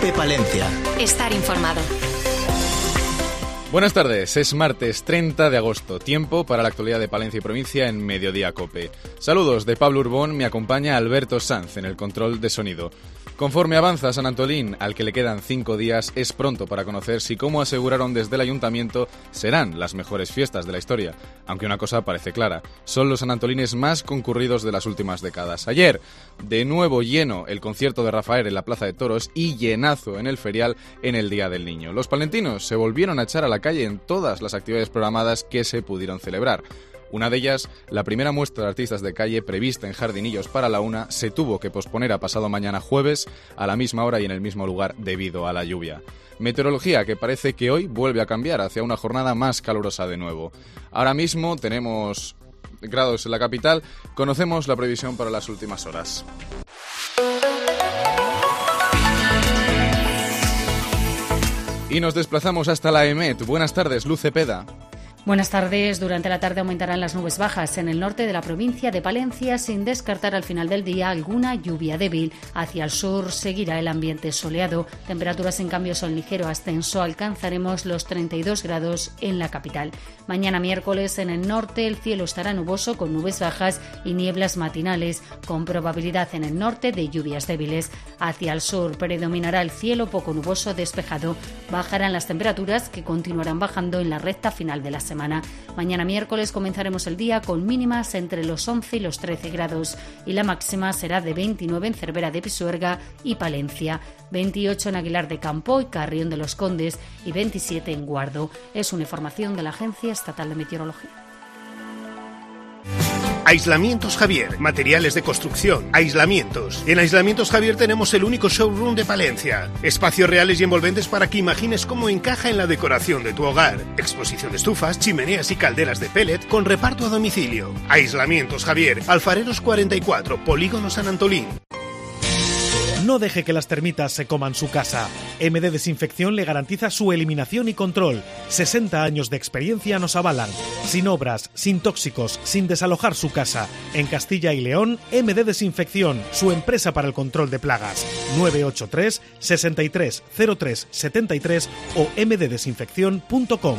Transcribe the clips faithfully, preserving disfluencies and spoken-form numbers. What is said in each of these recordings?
de Palencia. Estar informado. Buenas tardes, es martes treinta de agosto, tiempo para la actualidad de Palencia y provincia en Mediodía Cope. Saludos de Pablo Urbón, me acompaña Alberto Sanz en el control de sonido. Conforme avanza San Antolín, al que le quedan cinco días, es pronto para conocer si, como aseguraron desde el ayuntamiento, serán las mejores fiestas de la historia. Aunque una cosa parece clara, son los San Antolines más concurridos de las últimas décadas. Ayer, de nuevo lleno el concierto de Rafael en la Plaza de Toros y llenazo en el ferial en el Día del Niño. Los palentinos se volvieron a echar a la calle en todas las actividades programadas que se pudieron celebrar. Una de ellas, la primera muestra de artistas de calle prevista en Jardinillos para la una, se tuvo que posponer a pasado mañana jueves a la misma hora y en el mismo lugar debido a la lluvia. Meteorología que parece que hoy vuelve a cambiar hacia una jornada más calurosa de nuevo. Ahora mismo tenemos grados en la capital, conocemos la previsión para las últimas horas. Y nos desplazamos hasta la EMET. Buenas tardes, Luz Cepeda. Buenas tardes. Durante la tarde aumentarán las nubes bajas en el norte de la provincia de Palencia, sin descartar al final del día alguna lluvia débil. Hacia el sur seguirá el ambiente soleado. Temperaturas en cambio son ligero ascenso. Alcanzaremos los treinta y dos grados en la capital. Mañana miércoles en el norte el cielo estará nuboso con nubes bajas y nieblas matinales, con probabilidad en el norte de lluvias débiles. Hacia el sur predominará el cielo poco nuboso despejado. Bajarán las temperaturas, que continuarán bajando en la recta final de la semana. Semana. Mañana miércoles comenzaremos el día con mínimas entre los once y los trece grados y la máxima será de veintinueve en Cervera de Pisuerga y Palencia, veintiocho en Aguilar de Campo y Carrión de los Condes y veintisiete en Guardo. Es una información de la Agencia Estatal de Meteorología. Aislamientos Javier, materiales de construcción, aislamientos. En Aislamientos Javier tenemos el único showroom de Palencia. Espacios reales y envolventes para que imagines cómo encaja en la decoración de tu hogar. Exposición de estufas, chimeneas y calderas de pellet con reparto a domicilio. Aislamientos Javier, Alfareros cuarenta y cuatro, Polígono San Antolín. No deje que las termitas se coman su casa. M D Desinfección le garantiza su eliminación y control. sesenta años de experiencia nos avalan. Sin obras, sin tóxicos, sin desalojar su casa. En Castilla y León, M D Desinfección, su empresa para el control de plagas. nueve ocho tres, sesenta y tres, cero tres, setenta y tres o m d desinfección punto com.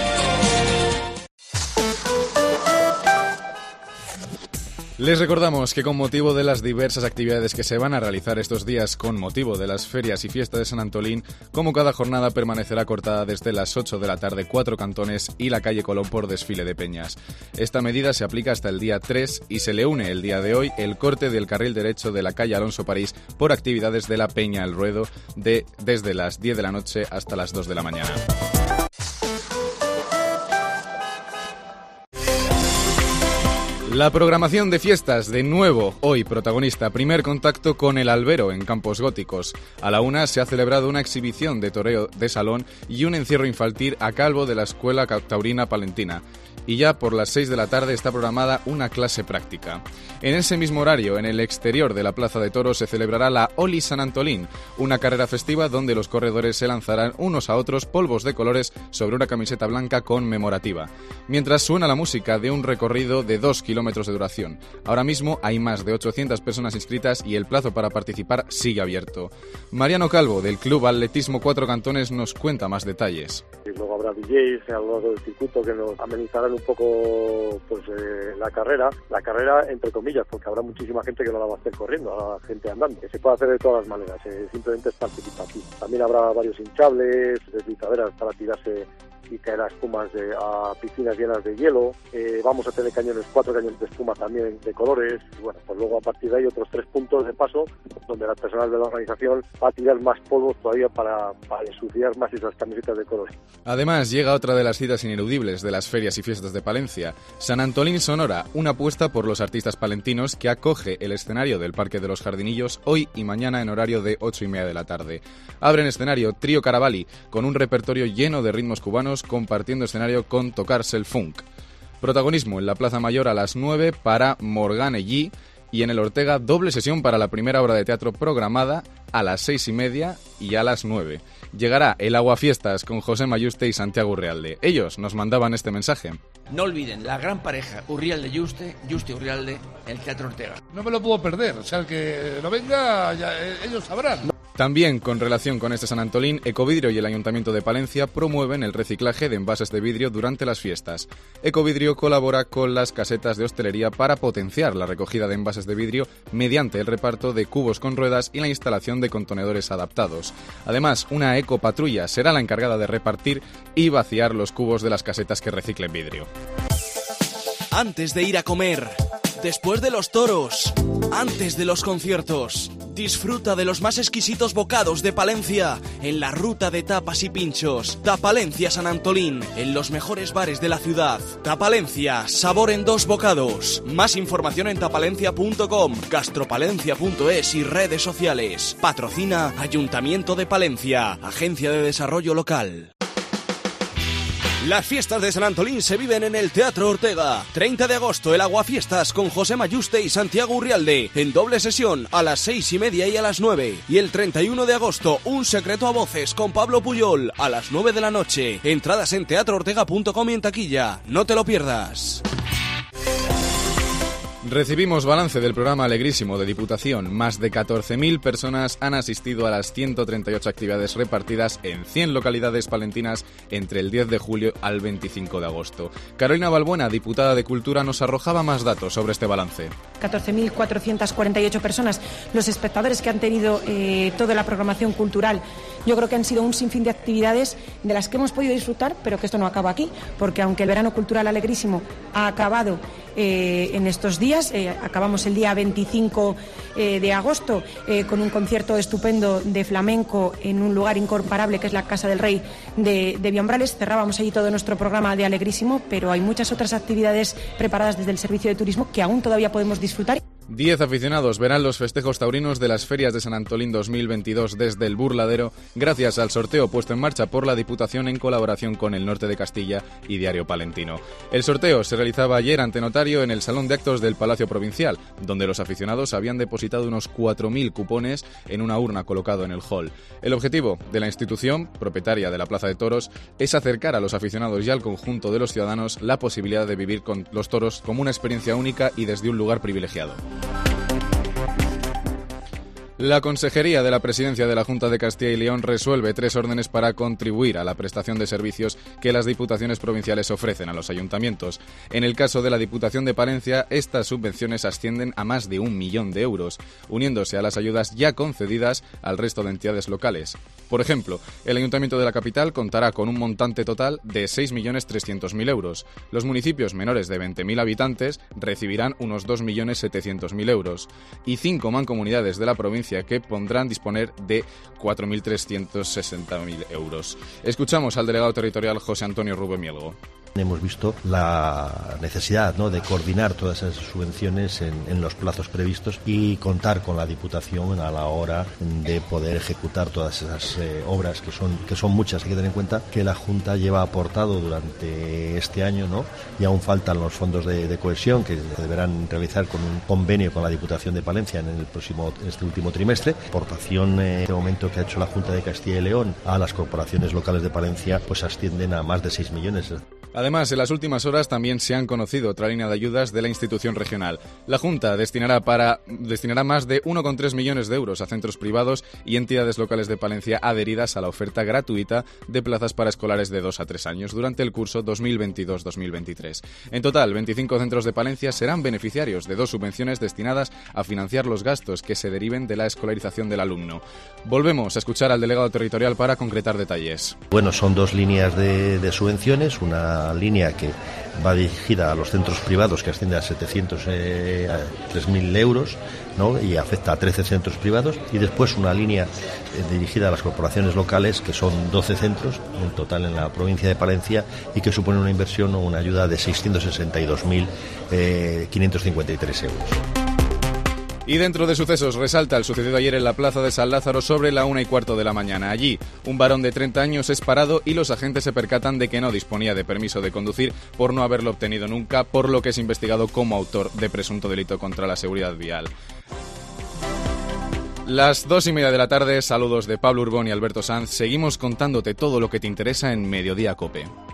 Les recordamos que con motivo de las diversas actividades que se van a realizar estos días con motivo de las ferias y fiestas de San Antolín, como cada jornada permanecerá cortada desde las ocho de la tarde cuatro cantones y la calle Colón por desfile de peñas. Esta medida se aplica hasta el día tres y se le une el día de hoy el corte del carril derecho de la calle Alonso París por actividades de la Peña El Ruedo de, desde las diez de la noche hasta las dos de la mañana. La programación de fiestas, de nuevo, hoy protagonista, primer contacto con el albero en Campos Góticos. A la una se ha celebrado una exhibición de toreo de salón y un encierro infantil a calvo de la Escuela Taurina Palentina. Y ya por las seis de la tarde está programada una clase práctica. En ese mismo horario, en el exterior de la Plaza de Toros, se celebrará la Oli San Antolín, una carrera festiva donde los corredores se lanzarán unos a otros polvos de colores sobre una camiseta blanca conmemorativa, mientras suena la música de un recorrido de dos kilómetros de duración. Ahora mismo hay más de ochocientas personas inscritas y el plazo para participar sigue abierto. Mariano Calvo, del Club Atletismo Cuatro Cantones, nos cuenta más detalles. Y luego habrá D Js a lo largo del circuito que nos amenizarán un poco pues eh, la carrera, la carrera entre comillas, porque habrá muchísima gente que no la va a hacer corriendo, habrá gente andando, que se puede hacer de todas las maneras, eh, simplemente es participativo. También habrá varios hinchables, deslizaderas para tirarse y caerá espumas de, a piscinas llenas de hielo, eh, vamos a tener cañones, cuatro cañones de espuma también de colores, y bueno, pues luego a partir de ahí otros tres puntos de paso, donde la personal de la organización va a tirar más polvos todavía para, para ensuciar más esas camisetas de colores. Además, llega otra de las citas ineludibles de las ferias y fiestas de Palencia, San Antolín Sonora, una apuesta por los artistas palentinos que acoge el escenario del Parque de los Jardinillos hoy y mañana en horario de ocho y media de la tarde. Abren escenario Trío Caravalli, con un repertorio lleno de ritmos cubanos, compartiendo escenario con Tocarse el Funk. Protagonismo en la Plaza Mayor a las nueve para Morgane G, y en el Ortega doble sesión para la primera obra de teatro programada a las seis y media y a las nueve. Llegará el Aguafiestas con José Mayuste y Santiago Urrialde. Ellos nos mandaban este mensaje. No olviden la gran pareja Urrialde-Yuste, Yuste-Urrialde, el Teatro Ortega. No me lo puedo perder, o sea, el que no venga, ya, ellos sabrán. También, con relación con este San Antolín, Ecovidrio y el Ayuntamiento de Palencia promueven el reciclaje de envases de vidrio durante las fiestas. Ecovidrio colabora con las casetas de hostelería para potenciar la recogida de envases de vidrio mediante el reparto de cubos con ruedas y la instalación de contenedores adaptados. Además, una ecopatrulla será la encargada de repartir y vaciar los cubos de las casetas que reciclen vidrio. Antes de ir a comer, después de los toros, antes de los conciertos, disfruta de los más exquisitos bocados de Palencia en la ruta de tapas y pinchos. Tapalencia San Antolín, en los mejores bares de la ciudad. Tapalencia, sabor en dos bocados. Más información en tapalencia punto com, gastropalencia punto es y redes sociales. Patrocina Ayuntamiento de Palencia, Agencia de Desarrollo Local. Las fiestas de San Antolín se viven en el Teatro Ortega. treinta de agosto, el Aguafiestas con José Mayuste y Santiago Urrialde, en doble sesión a las seis y media y a las nueve. Y el treinta y uno de agosto, Un secreto a voces con Pablo Puyol a las nueve de la noche. Entradas en teatro ortega punto com y en taquilla. No te lo pierdas. Recibimos balance del programa Alegrísimo de Diputación. Más de catorce mil personas han asistido a las ciento treinta y ocho actividades repartidas en cien localidades palentinas entre el diez de julio al veinticinco de agosto. Carolina Balbuena, diputada de Cultura, nos arrojaba más datos sobre este balance. catorce mil cuatrocientas cuarenta y ocho personas, los espectadores que han tenido eh, toda la programación cultural. Yo creo que han sido un sinfín de actividades de las que hemos podido disfrutar, pero que esto no acaba aquí, porque aunque el verano cultural Alegrísimo ha acabado eh, en estos días, eh, acabamos el día veinticinco eh, de agosto eh, con un concierto estupendo de flamenco en un lugar incomparable que es la Casa del Rey de, de Viambrales. Cerrábamos allí todo nuestro programa de Alegrísimo, pero hay muchas otras actividades preparadas desde el Servicio de Turismo que aún todavía podemos disfrutar. Diez aficionados verán los festejos taurinos de las ferias de San Antolín dos mil veintidós desde el Burladero gracias al sorteo puesto en marcha por la Diputación en colaboración con el Norte de Castilla y Diario Palentino. El sorteo se realizaba ayer ante notario en el Salón de Actos del Palacio Provincial, donde los aficionados habían depositado unos cuatro mil cupones en una urna colocado en el hall. El objetivo de la institución, propietaria de la Plaza de Toros, es acercar a los aficionados y al conjunto de los ciudadanos la posibilidad de vivir con los toros como una experiencia única y desde un lugar privilegiado. La Consejería de la Presidencia de la Junta de Castilla y León resuelve tres órdenes para contribuir a la prestación de servicios que las diputaciones provinciales ofrecen a los ayuntamientos. En el caso de la Diputación de Palencia, estas subvenciones ascienden a más de un millón de euros, uniéndose a las ayudas ya concedidas al resto de entidades locales. Por ejemplo, el Ayuntamiento de la capital contará con un montante total de seis millones trescientos mil euros. Los municipios menores de veinte mil habitantes recibirán unos dos millones setecientos mil euros y cinco mancomunidades de la provincia que pondrán disponer de cuatro mil trescientos sesenta mil euros. Escuchamos al delegado territorial José Antonio Rubio Mielgo. Hemos visto la necesidad, ¿no?, de coordinar todas esas subvenciones en, en los plazos previstos y contar con la Diputación a la hora de poder ejecutar todas esas eh, obras que son que son muchas. Hay que tener en cuenta que la Junta lleva aportado durante este año, ¿no?, y aún faltan los fondos de, de cohesión que deberán realizar con un convenio con la Diputación de Palencia en el próximo en este último trimestre. Aportación eh, en este momento que ha hecho la Junta de Castilla y León a las corporaciones locales de Palencia pues ascienden a más de seis millones. Además, en las últimas horas también se han conocido otra línea de ayudas de la institución regional. La Junta destinará, para, destinará más de uno coma tres millones de euros a centros privados y entidades locales de Palencia adheridas a la oferta gratuita de plazas para escolares de dos a tres años durante el curso dos mil veintidós dos mil veintitrés. En total, veinticinco centros de Palencia serán beneficiarios de dos subvenciones destinadas a financiar los gastos que se deriven de la escolarización del alumno. Volvemos a escuchar al delegado territorial para concretar detalles. Bueno, son dos líneas de, de subvenciones, una línea que va dirigida a los centros privados que asciende a setecientos tres mil euros, ¿no?, y afecta a trece centros privados, y después una línea eh, dirigida a las corporaciones locales que son doce centros en total en la provincia de Palencia y que supone una inversión o una ayuda de seiscientos sesenta y dos mil quinientos cincuenta y tres euros. Y dentro de sucesos resalta el sucedido ayer en la plaza de San Lázaro sobre la una y cuarto de la mañana. Allí, un varón de treinta años es parado y los agentes se percatan de que no disponía de permiso de conducir por no haberlo obtenido nunca, por lo que es investigado como autor de presunto delito contra la seguridad vial. Las dos y media de la tarde, saludos de Pablo Urbón y Alberto Sanz. Seguimos contándote todo lo que te interesa en Mediodía COPE.